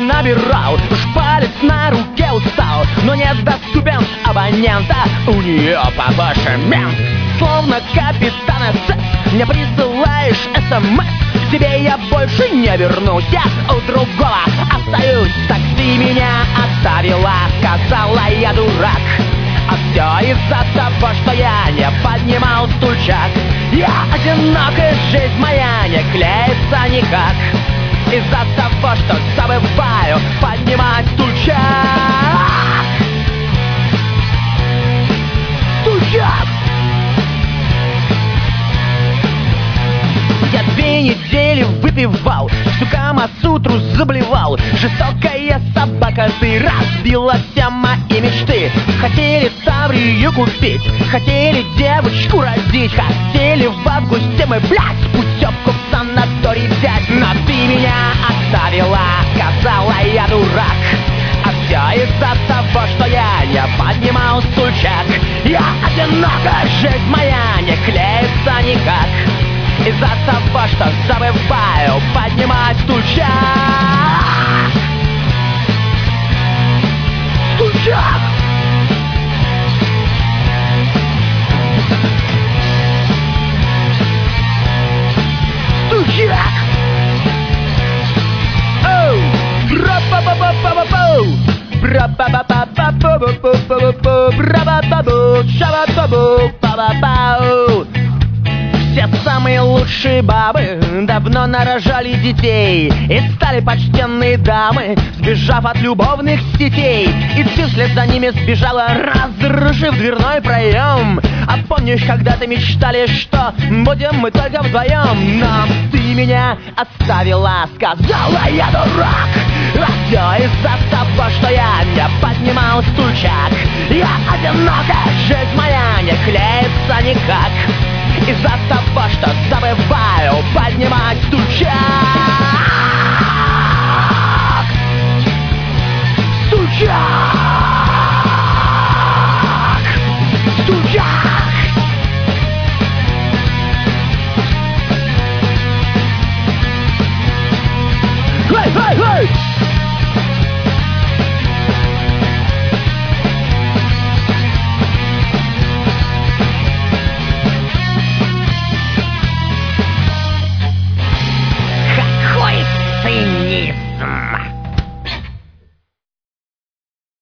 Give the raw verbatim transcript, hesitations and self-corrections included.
набирал, уж палец на руке устал, но недоступен абонента, у нее побольше мент. Словно капитан СС, мне присылаешь СМС, к тебе я больше не вернусь, я у другого остаюсь. Такси меня оставила, сказала я дурак, а все из-за того, что я не поднимал стульчак. Я одинокая, жизнь моя не клеится никак, из-за того, что забываю поднимать стульчак. Стульчак! Я две недели выпивал, всю Камасутру заблевал. Жестокая собака, ты разбила все мои мечты. Хотели Таврию купить, хотели девочку родить, хотели в августе мы, блядь, путевку в санаторий взять. Но ты меня оставила, сказала я дурак, а все из-за того, что я не поднимал стульчак. Я одинокая, жизнь моя не клеится никак, из-за того, что забываю поднимать стульчак. Стульчак! Стульчак! Оу! Бра-ба-ба-ба-ба-ба-бу! Бра-ба-ба-ба-ба-бу-бу-бу-бу-бу! Бра-ба-ба-бу! Ша-ба-ба-бу! Ба-ба-бау! Все самые лучшие бабы давно нарожали детей и стали почтенные дамы, сбежав от любовных сетей. И ты вслед за ними сбежала, разрушив дверной проем. А помнишь, когда-то мечтали, что будем мы только вдвоем? Но ты меня оставила, сказала я дурак, а все из-за того, что я не поднимал стульчак. Я одинокая, жизнь моя не клеится никак, из-за того, что забываю